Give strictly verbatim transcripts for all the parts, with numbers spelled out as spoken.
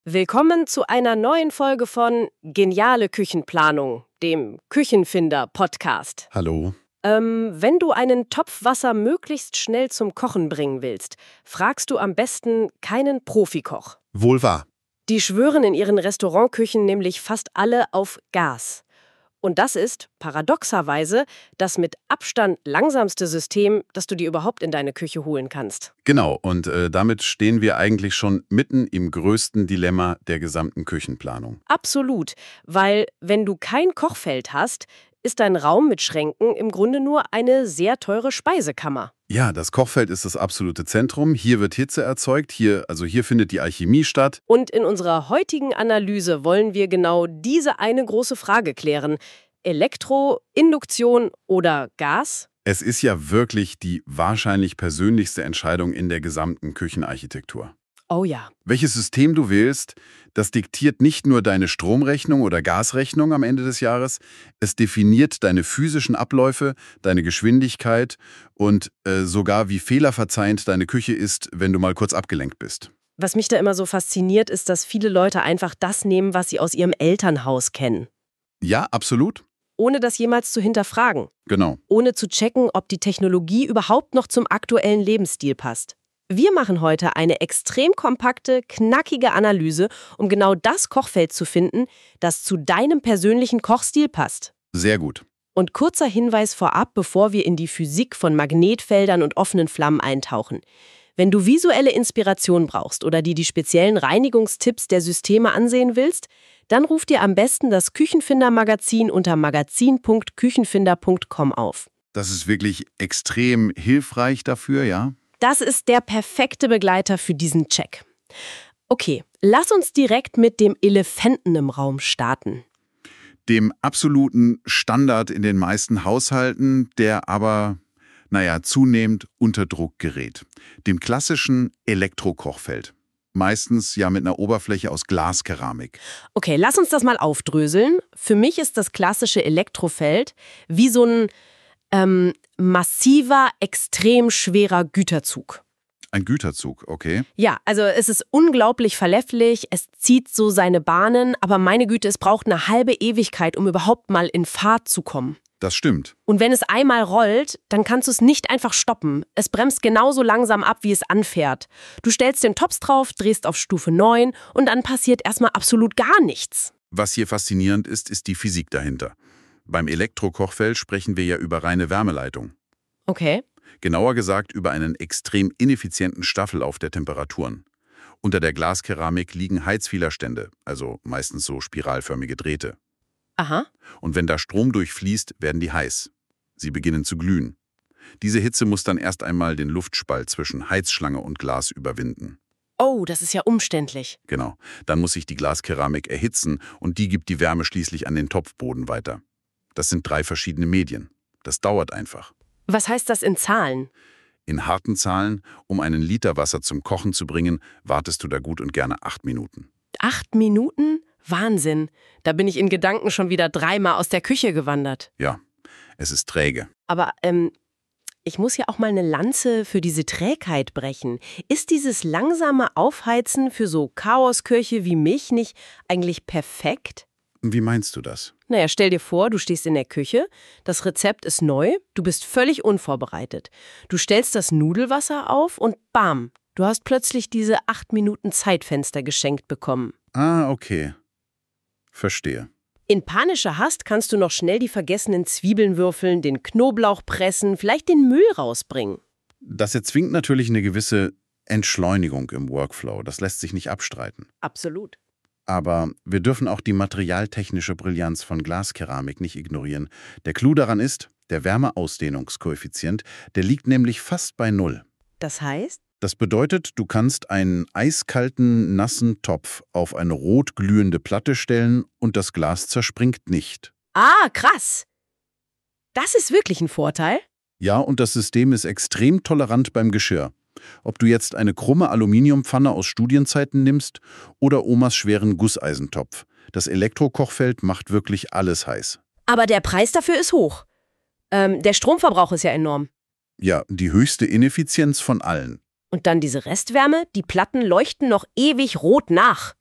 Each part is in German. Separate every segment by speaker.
Speaker 1: Willkommen zu einer neuen Folge von Geniale Küchenplanung, dem Küchenfinder-Podcast.
Speaker 2: Hallo.
Speaker 1: Ähm, wenn du einen Topf Wasser möglichst schnell zum Kochen bringen willst, fragst du am besten keinen Profikoch.
Speaker 2: Wohl wahr.
Speaker 1: Die schwören in ihren Restaurantküchen nämlich fast alle auf Gas. Und das ist, paradoxerweise, das mit Abstand langsamste System, das du dir überhaupt in deine Küche holen kannst.
Speaker 2: Genau, und äh, damit stehen wir eigentlich schon mitten im größten Dilemma der gesamten Küchenplanung.
Speaker 1: Absolut, weil wenn du kein Kochfeld hast, ist dein Raum mit Schränken im Grunde nur eine sehr teure Speisekammer.
Speaker 2: Ja, das Kochfeld ist das absolute Zentrum. Hier wird Hitze erzeugt, hier, also hier findet die Alchemie statt.
Speaker 1: Und in unserer heutigen Analyse wollen wir genau diese eine große Frage klären. Elektro, Induktion oder Gas?
Speaker 2: Es ist ja wirklich die wahrscheinlich persönlichste Entscheidung in der gesamten Küchenarchitektur.
Speaker 1: Oh ja.
Speaker 2: Welches System du wählst, das diktiert nicht nur deine Stromrechnung oder Gasrechnung am Ende des Jahres, es definiert deine physischen Abläufe, deine Geschwindigkeit und äh, sogar wie fehlerverzeihend deine Küche ist, wenn du mal kurz abgelenkt bist.
Speaker 1: Was mich da immer so fasziniert, ist, dass viele Leute einfach das nehmen, was sie aus ihrem Elternhaus kennen.
Speaker 2: Ja, absolut.
Speaker 1: Ohne das jemals zu hinterfragen.
Speaker 2: Genau.
Speaker 1: Ohne zu checken, ob die Technologie überhaupt noch zum aktuellen Lebensstil passt. Wir machen heute eine extrem kompakte, knackige Analyse, um genau das Kochfeld zu finden, das zu deinem persönlichen Kochstil passt.
Speaker 2: Sehr gut.
Speaker 1: Und kurzer Hinweis vorab, bevor wir in die Physik von Magnetfeldern und offenen Flammen eintauchen. Wenn du visuelle Inspiration brauchst oder dir die speziellen Reinigungstipps der Systeme ansehen willst, dann ruf dir am besten das Küchenfinder-Magazin unter magazin punkt küchenfinder punkt com auf.
Speaker 2: Das ist wirklich extrem hilfreich dafür, ja?
Speaker 1: Das ist der perfekte Begleiter für diesen Check. Okay, lass uns direkt mit dem Elefanten im Raum starten.
Speaker 2: Dem absoluten Standard in den meisten Haushalten, der aber, naja, zunehmend unter Druck gerät. Dem klassischen Elektrokochfeld. Meistens ja mit einer Oberfläche aus Glaskeramik.
Speaker 1: Okay, lass uns das mal aufdröseln. Für mich ist das klassische Elektrofeld wie so ein ähm, massiver, extrem schwerer Güterzug.
Speaker 2: Ein Güterzug, okay.
Speaker 1: Ja, also es ist unglaublich verlässlich, es zieht so seine Bahnen, aber meine Güte, es braucht eine halbe Ewigkeit, um überhaupt mal in Fahrt zu kommen.
Speaker 2: Das stimmt.
Speaker 1: Und wenn es einmal rollt, dann kannst du es nicht einfach stoppen. Es bremst genauso langsam ab, wie es anfährt. Du stellst den Tops drauf, drehst auf Stufe neun und dann passiert erstmal absolut gar nichts.
Speaker 2: Was hier faszinierend ist, ist die Physik dahinter. Beim Elektrokochfeld sprechen wir ja über reine Wärmeleitung.
Speaker 1: Okay.
Speaker 2: Genauer gesagt über einen extrem ineffizienten Staffellauf der Temperaturen. Unter der Glaskeramik liegen Heizwiderstände, also meistens so spiralförmige Drähte.
Speaker 1: Aha.
Speaker 2: Und wenn da Strom durchfließt, werden die heiß. Sie beginnen zu glühen. Diese Hitze muss dann erst einmal den Luftspalt zwischen Heizschlange und Glas überwinden.
Speaker 1: Oh, das ist ja umständlich.
Speaker 2: Genau. Dann muss sich die Glaskeramik erhitzen und die gibt die Wärme schließlich an den Topfboden weiter. Das sind drei verschiedene Medien. Das dauert einfach.
Speaker 1: Was heißt das in Zahlen?
Speaker 2: In harten Zahlen, um einen Liter Wasser zum Kochen zu bringen, wartest du da gut und gerne acht Minuten.
Speaker 1: Acht Minuten? Wahnsinn. Da bin ich in Gedanken schon wieder dreimal aus der Küche gewandert.
Speaker 2: Ja, es ist träge.
Speaker 1: Aber ähm, ich muss ja auch mal eine Lanze für diese Trägheit brechen. Ist dieses langsame Aufheizen für so Chaosköche wie mich nicht eigentlich perfekt?
Speaker 2: Wie meinst du das?
Speaker 1: Naja, stell dir vor, du stehst in der Küche, das Rezept ist neu, du bist völlig unvorbereitet. Du stellst das Nudelwasser auf und bam, du hast plötzlich diese acht Minuten Zeitfenster geschenkt bekommen.
Speaker 2: Ah, okay. Verstehe.
Speaker 1: In panischer Hast kannst du noch schnell die vergessenen Zwiebeln würfeln, den Knoblauch pressen, vielleicht den Müll rausbringen.
Speaker 2: Das erzwingt natürlich eine gewisse Entschleunigung im Workflow. Das lässt sich nicht abstreiten.
Speaker 1: Absolut.
Speaker 2: Aber wir dürfen auch die materialtechnische Brillanz von Glaskeramik nicht ignorieren. Der Clou daran ist, der Wärmeausdehnungskoeffizient, der liegt nämlich fast bei Null.
Speaker 1: Das heißt?
Speaker 2: Das bedeutet, du kannst einen eiskalten, nassen Topf auf eine rot glühende Platte stellen und das Glas zerspringt nicht.
Speaker 1: Ah, krass. Das ist wirklich ein Vorteil.
Speaker 2: Ja, und das System ist extrem tolerant beim Geschirr. Ob du jetzt eine krumme Aluminiumpfanne aus Studienzeiten nimmst oder Omas schweren Gusseisentopf. Das Elektrokochfeld macht wirklich alles heiß.
Speaker 1: Aber der Preis dafür ist hoch. Ähm, der Stromverbrauch ist ja enorm.
Speaker 2: Ja, die höchste Ineffizienz von allen.
Speaker 1: Und dann diese Restwärme, die Platten leuchten noch ewig rot nach.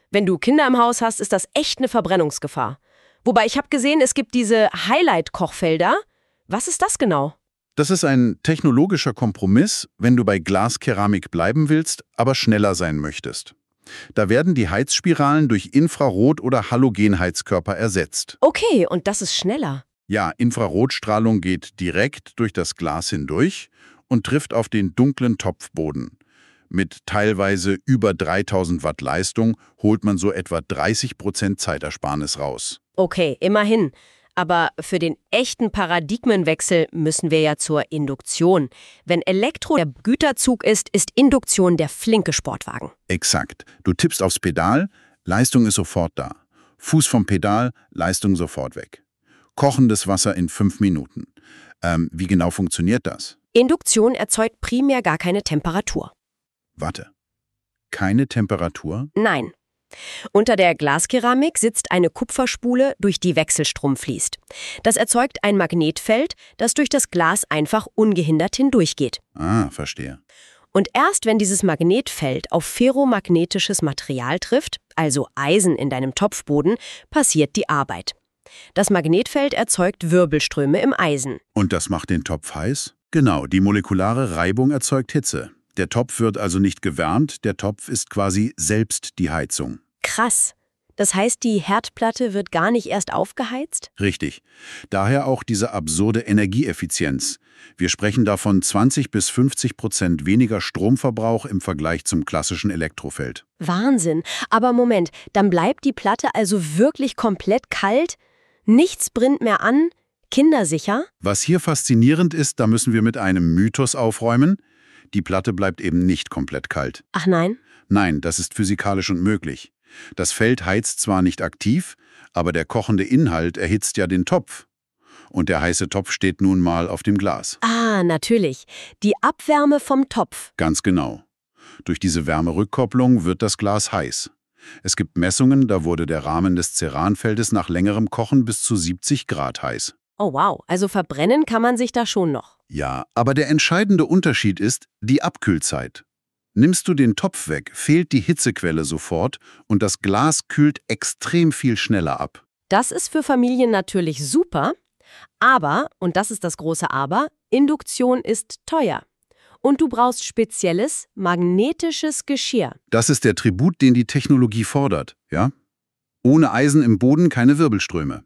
Speaker 1: Wenn du Kinder im Haus hast, ist das echt eine Verbrennungsgefahr. Wobei ich habe gesehen, es gibt diese Highlight-Kochfelder. Was ist das genau?
Speaker 2: Das ist ein technologischer Kompromiss, wenn du bei Glaskeramik bleiben willst, aber schneller sein möchtest. Da werden die Heizspiralen durch Infrarot- oder Halogenheizkörper ersetzt.
Speaker 1: Okay, und das ist schneller.
Speaker 2: Ja, Infrarotstrahlung geht direkt durch das Glas hindurch und trifft auf den dunklen Topfboden. Mit teilweise über dreitausend Watt Leistung holt man so etwa dreißig Prozent Zeitersparnis raus.
Speaker 1: Okay, immerhin. Aber für den echten Paradigmenwechsel müssen wir ja zur Induktion. Wenn Elektro der Güterzug ist, ist Induktion der flinke Sportwagen.
Speaker 2: Exakt. Du tippst aufs Pedal, Leistung ist sofort da. Fuß vom Pedal, Leistung sofort weg. Kochendes Wasser in fünf Minuten. Ähm, wie genau funktioniert das?
Speaker 1: Induktion erzeugt primär gar keine Temperatur.
Speaker 2: Warte. Keine Temperatur?
Speaker 1: Nein. Unter der Glaskeramik sitzt eine Kupferspule, durch die Wechselstrom fließt. Das erzeugt ein Magnetfeld, das durch das Glas einfach ungehindert hindurchgeht.
Speaker 2: Ah, verstehe.
Speaker 1: Und erst wenn dieses Magnetfeld auf ferromagnetisches Material trifft, also Eisen in deinem Topfboden, passiert die Arbeit. Das Magnetfeld erzeugt Wirbelströme im Eisen.
Speaker 2: Und das macht den Topf heiß? Genau, die molekulare Reibung erzeugt Hitze. Der Topf wird also nicht gewärmt, der Topf ist quasi selbst die Heizung.
Speaker 1: Krass. Das heißt, die Herdplatte wird gar nicht erst aufgeheizt?
Speaker 2: Richtig. Daher auch diese absurde Energieeffizienz. Wir sprechen davon zwanzig bis fünfzig Prozent weniger Stromverbrauch im Vergleich zum klassischen Elektrofeld.
Speaker 1: Wahnsinn. Aber Moment, dann bleibt die Platte also wirklich komplett kalt? Nichts brennt mehr an? Kindersicher?
Speaker 2: Was hier faszinierend ist, da müssen wir mit einem Mythos aufräumen. Die Platte bleibt eben nicht komplett kalt.
Speaker 1: Ach nein?
Speaker 2: Nein, das ist physikalisch unmöglich. Das Feld heizt zwar nicht aktiv, aber der kochende Inhalt erhitzt ja den Topf. Und der heiße Topf steht nun mal auf dem Glas.
Speaker 1: Ah, natürlich. Die Abwärme vom Topf.
Speaker 2: Ganz genau. Durch diese Wärmerückkopplung wird das Glas heiß. Es gibt Messungen, da wurde der Rahmen des Ceranfeldes nach längerem Kochen bis zu siebzig Grad heiß.
Speaker 1: Oh wow, also verbrennen kann man sich da schon noch.
Speaker 2: Ja, aber der entscheidende Unterschied ist die Abkühlzeit. Nimmst du den Topf weg, fehlt die Hitzequelle sofort und das Glas kühlt extrem viel schneller ab.
Speaker 1: Das ist für Familien natürlich super, aber, und das ist das große Aber, Induktion ist teuer. Und du brauchst spezielles, magnetisches Geschirr.
Speaker 2: Das ist der Tribut, den die Technologie fordert, ja? Ohne Eisen im Boden keine Wirbelströme.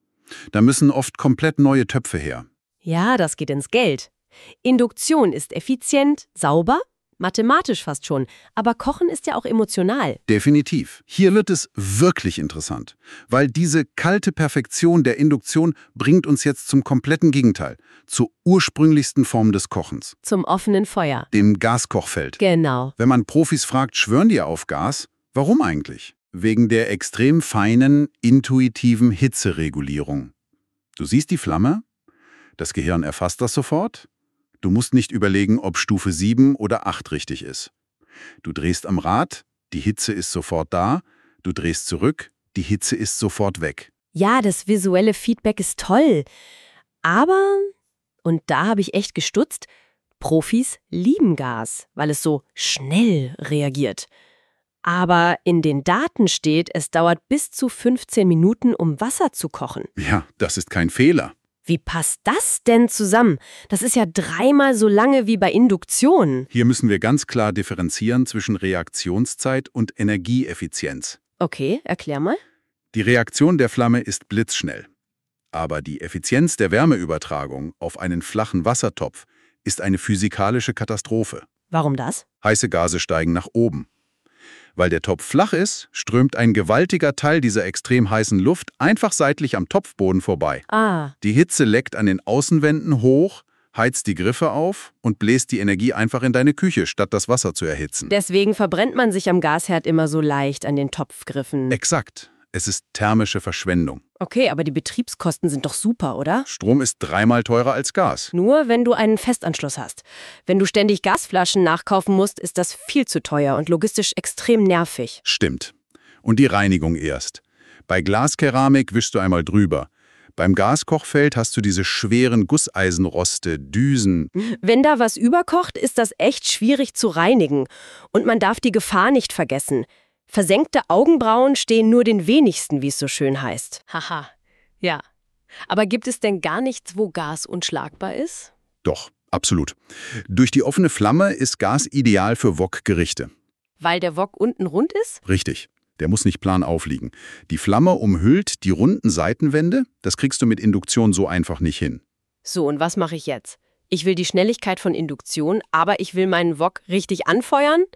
Speaker 2: Da müssen oft komplett neue Töpfe her.
Speaker 1: Ja, das geht ins Geld. Induktion ist effizient, sauber, mathematisch fast schon, aber Kochen ist ja auch emotional.
Speaker 2: Definitiv. Hier wird es wirklich interessant, weil diese kalte Perfektion der Induktion bringt uns jetzt zum kompletten Gegenteil, zur ursprünglichsten Form des Kochens.
Speaker 1: Zum offenen Feuer.
Speaker 2: Dem Gaskochfeld.
Speaker 1: Genau.
Speaker 2: Wenn man Profis fragt, schwören die auf Gas? Warum eigentlich? Wegen der extrem feinen, intuitiven Hitzeregulierung. Du siehst die Flamme? Das Gehirn erfasst das sofort. Du musst nicht überlegen, ob Stufe sieben oder acht richtig ist. Du drehst am Rad, die Hitze ist sofort da. Du drehst zurück, die Hitze ist sofort weg.
Speaker 1: Ja, das visuelle Feedback ist toll. Aber, und da habe ich echt gestutzt, Profis lieben Gas, weil es so schnell reagiert. Aber in den Daten steht, es dauert bis zu fünfzehn Minuten, um Wasser zu kochen.
Speaker 2: Ja, das ist kein Fehler.
Speaker 1: Wie passt das denn zusammen? Das ist ja dreimal so lange wie bei Induktion.
Speaker 2: Hier müssen wir ganz klar differenzieren zwischen Reaktionszeit und Energieeffizienz.
Speaker 1: Okay, erklär mal.
Speaker 2: Die Reaktion der Flamme ist blitzschnell. Aber die Effizienz der Wärmeübertragung auf einen flachen Wassertopf ist eine physikalische Katastrophe.
Speaker 1: Warum das?
Speaker 2: Heiße Gase steigen nach oben. Weil der Topf flach ist, strömt ein gewaltiger Teil dieser extrem heißen Luft einfach seitlich am Topfboden vorbei.
Speaker 1: Ah.
Speaker 2: Die Hitze leckt an den Außenwänden hoch, heizt die Griffe auf und bläst die Energie einfach in deine Küche, statt das Wasser zu erhitzen.
Speaker 1: Deswegen verbrennt man sich am Gasherd immer so leicht an den Topfgriffen.
Speaker 2: Exakt. Es ist thermische Verschwendung.
Speaker 1: Okay, aber die Betriebskosten sind doch super, oder?
Speaker 2: Strom ist dreimal teurer als Gas.
Speaker 1: Nur wenn du einen Festanschluss hast. Wenn du ständig Gasflaschen nachkaufen musst, ist das viel zu teuer und logistisch extrem nervig.
Speaker 2: Stimmt. Und die Reinigung erst. Bei Glaskeramik wischst du einmal drüber. Beim Gaskochfeld hast du diese schweren Gusseisenroste, Düsen.
Speaker 1: Wenn da was überkocht, ist das echt schwierig zu reinigen. Und man darf die Gefahr nicht vergessen. Versenkte Augenbrauen stehen nur den wenigsten, wie es so schön heißt.
Speaker 3: Haha, ja. Aber gibt es denn gar nichts, wo Gas unschlagbar ist?
Speaker 2: Doch, absolut. Durch die offene Flamme ist Gas ideal für Wok-Gerichte.
Speaker 3: Weil der Wok unten rund ist?
Speaker 2: Richtig. Der muss nicht plan aufliegen. Die Flamme umhüllt die runden Seitenwände. Das kriegst du mit Induktion so einfach nicht hin.
Speaker 1: So, und was mache ich jetzt? Ich will die Schnelligkeit von Induktion, aber ich will meinen Wok richtig anfeuern?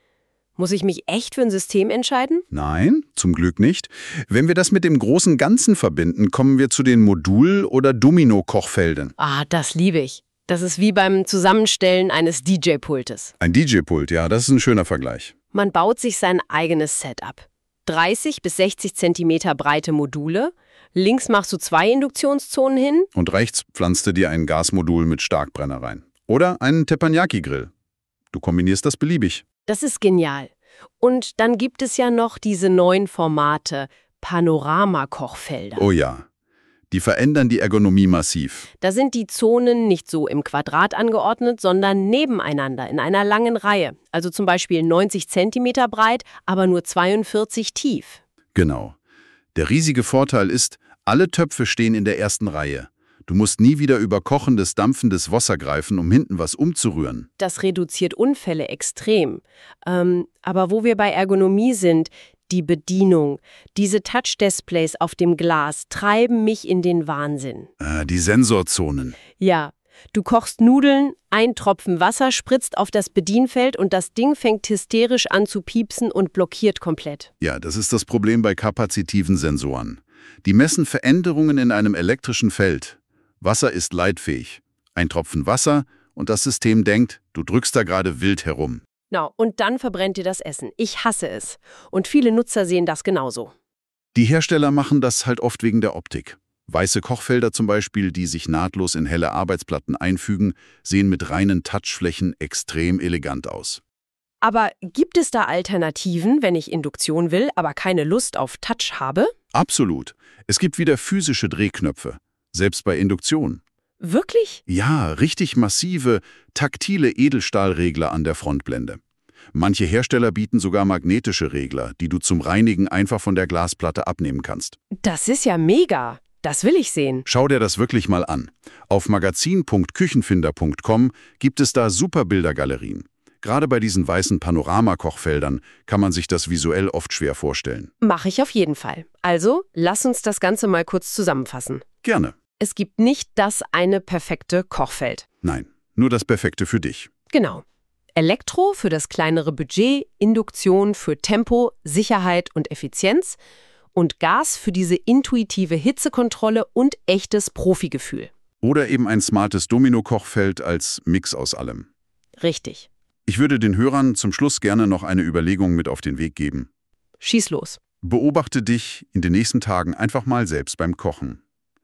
Speaker 1: Muss ich mich echt für ein System entscheiden?
Speaker 2: Nein, zum Glück nicht. Wenn wir das mit dem großen Ganzen verbinden, kommen wir zu den Modul- oder Domino-Kochfeldern.
Speaker 1: Ah, das liebe ich. Das ist wie beim Zusammenstellen eines D J-Pultes.
Speaker 2: Ein D J-Pult, ja, das ist ein schöner Vergleich.
Speaker 1: Man baut sich sein eigenes Setup. dreißig bis sechzig Zentimeter breite Module. Links machst du zwei Induktionszonen hin.
Speaker 2: Und rechts pflanzte dir ein Gasmodul mit Starkbrenner rein. Oder einen Teppanyaki-Grill. Du kombinierst das beliebig.
Speaker 1: Das ist genial. Und dann gibt es ja noch diese neuen Formate, Panorama-Kochfelder.
Speaker 2: Oh ja. Die verändern die Ergonomie massiv.
Speaker 1: Da sind die Zonen nicht so im Quadrat angeordnet, sondern nebeneinander in einer langen Reihe. Also zum Beispiel neunzig Zentimeter breit, aber nur zweiundvierzig tief.
Speaker 2: Genau. Der riesige Vorteil ist, alle Töpfe stehen in der ersten Reihe. Du musst nie wieder über kochendes, dampfendes Wasser greifen, um hinten was umzurühren.
Speaker 1: Das reduziert Unfälle extrem. Ähm, aber wo wir bei Ergonomie sind, die Bedienung, diese Touch-Displays auf dem Glas treiben mich in den Wahnsinn.
Speaker 2: Äh, die Sensorzonen.
Speaker 1: Ja, du kochst Nudeln, ein Tropfen Wasser spritzt auf das Bedienfeld und das Ding fängt hysterisch an zu piepsen und blockiert komplett.
Speaker 2: Ja, das ist das Problem bei kapazitiven Sensoren. Die messen Veränderungen in einem elektrischen Feld. Wasser ist leitfähig. Ein Tropfen Wasser und das System denkt, du drückst da gerade wild herum.
Speaker 1: Genau, und dann verbrennt dir das Essen. Ich hasse es. Und viele Nutzer sehen das genauso.
Speaker 2: Die Hersteller machen das halt oft wegen der Optik. Weiße Kochfelder zum Beispiel, die sich nahtlos in helle Arbeitsplatten einfügen, sehen mit reinen Touchflächen extrem elegant aus.
Speaker 1: Aber gibt es da Alternativen, wenn ich Induktion will, aber keine Lust auf Touch habe?
Speaker 2: Absolut. Es gibt wieder physische Drehknöpfe, selbst bei Induktion.
Speaker 1: Wirklich?
Speaker 2: Ja, richtig massive, taktile Edelstahlregler an der Frontblende. Manche Hersteller bieten sogar magnetische Regler, die du zum Reinigen einfach von der Glasplatte abnehmen kannst.
Speaker 1: Das ist ja mega. Das will ich sehen.
Speaker 2: Schau dir das wirklich mal an. Auf magazin punkt küchenfinder punkt com gibt es da super Bildergalerien. Gerade bei diesen weißen Panoramakochfeldern kann man sich das visuell oft schwer vorstellen.
Speaker 1: Mache ich auf jeden Fall. Also, lass uns das Ganze mal kurz zusammenfassen.
Speaker 2: Gerne.
Speaker 1: Es gibt nicht das eine perfekte Kochfeld.
Speaker 2: Nein, nur das Perfekte für dich.
Speaker 1: Genau. Elektro für das kleinere Budget, Induktion für Tempo, Sicherheit und Effizienz und Gas für diese intuitive Hitzekontrolle und echtes Profigefühl.
Speaker 2: Oder eben ein smartes Domino-Kochfeld als Mix aus allem.
Speaker 1: Richtig.
Speaker 2: Ich würde den Hörern zum Schluss gerne noch eine Überlegung mit auf den Weg geben.
Speaker 1: Schieß los.
Speaker 2: Beobachte dich in den nächsten Tagen einfach mal selbst beim Kochen.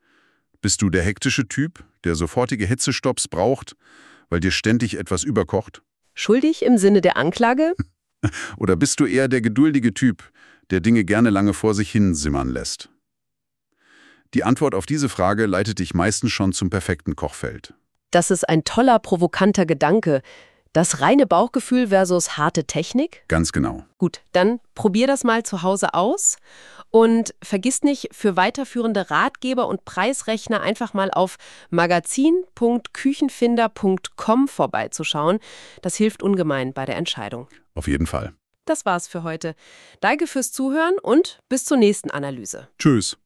Speaker 2: Bist du der hektische Typ, der sofortige Hitzestopps braucht, weil dir ständig etwas überkocht?
Speaker 1: Schuldig im Sinne der Anklage?
Speaker 2: Oder bist du eher der geduldige Typ, der Dinge gerne lange vor sich hin simmern lässt? Die Antwort auf diese Frage leitet dich meistens schon zum perfekten Kochfeld.
Speaker 1: Das ist ein toller, provokanter Gedanke. Das reine Bauchgefühl versus harte Technik?
Speaker 2: Ganz genau.
Speaker 1: Gut, dann probier das mal zu Hause aus und vergiss nicht, für weiterführende Ratgeber und Preisrechner einfach mal auf magazin punkt küchenfinder punkt com vorbeizuschauen. Das hilft ungemein bei der Entscheidung.
Speaker 2: Auf jeden Fall.
Speaker 1: Das war's für heute. Danke fürs Zuhören und bis zur nächsten Analyse.
Speaker 2: Tschüss.